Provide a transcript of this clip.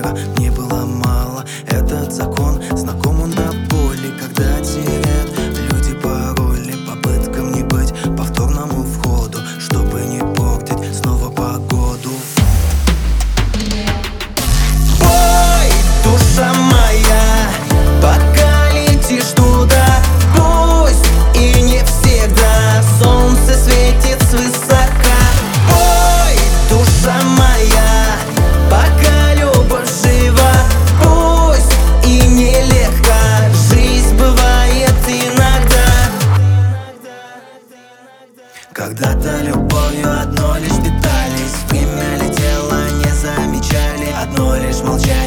пока мне было мало. Этот закон знаком он до боли, когда теряют люди пароли. Попыткам не быть повторному входу, чтобы не портить снова погоду. Ой, душа моя, пока летишь туда, пусть и не всегда солнце светит свысока. Ой, душа моя, пока любовь жива, пусть и нелегко жизнь бывает иногда. Когда-то любовью одной лишь питались, время летело, не замечали, одно лишь молчание.